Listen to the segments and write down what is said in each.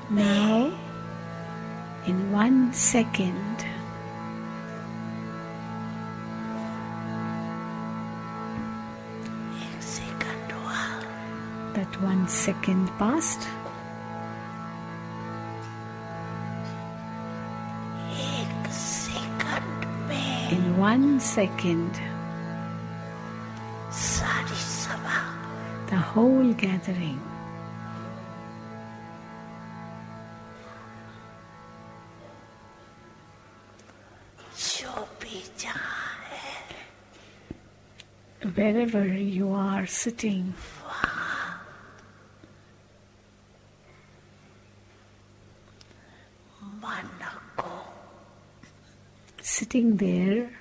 Now, in 1 second, that 1 second passed. In 1 second, the whole gathering wherever you are sitting, sitting there,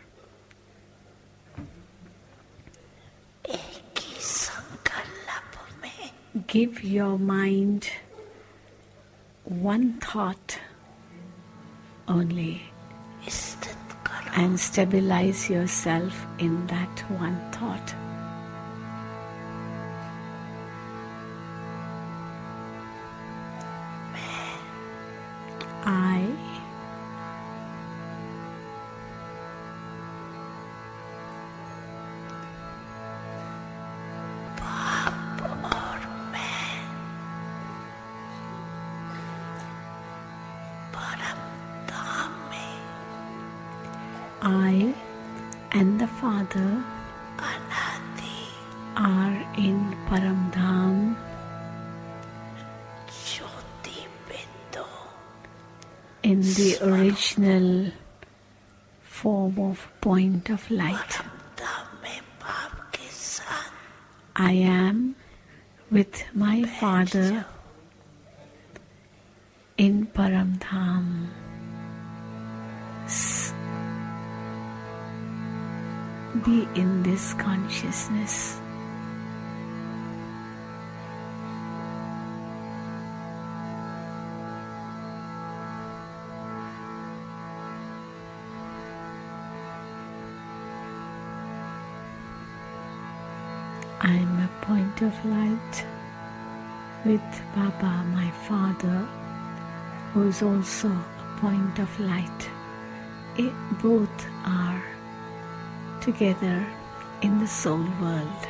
give your mind one thought only and stabilize yourself in that one thought. I and the Father are in Paramdham, in the original form of point of light. I am with my Father in Paramdham. Be in this consciousness. I am a point of light with Baba, my Father, who is also a point of light. Both are together in the soul world.